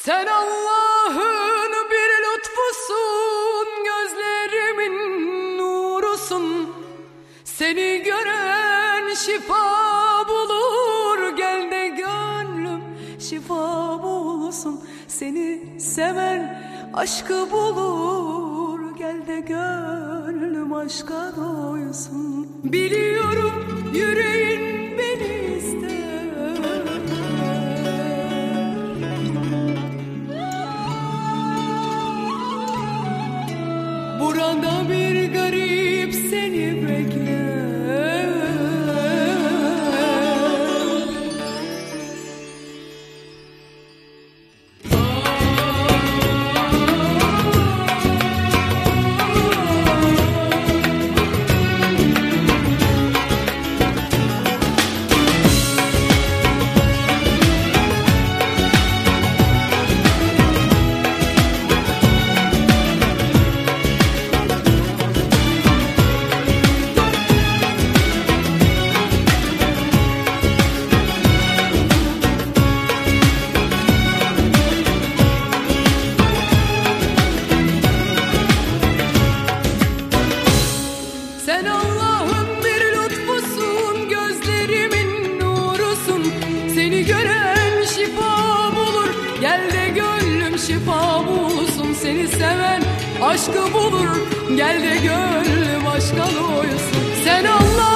Sen Allah'ın bir lütfusun, gözlerimin nurusun. Seni gören şifa bulur, gel de gönlüm şifa bulsun. Seni seven aşkı bulur, gel de gönlüm aşka doysun. Biliyorum yüreğin beni ister. Burada bir garip seni bekler. Sen Allah'ın bir lütfusun, gözlerimin nurusun. Seni gören şifa bulur, gel de gönlüm şifa bulsun. Seni seven aşkı bulur, gel de gönlüm aşka doysun. Sen Allah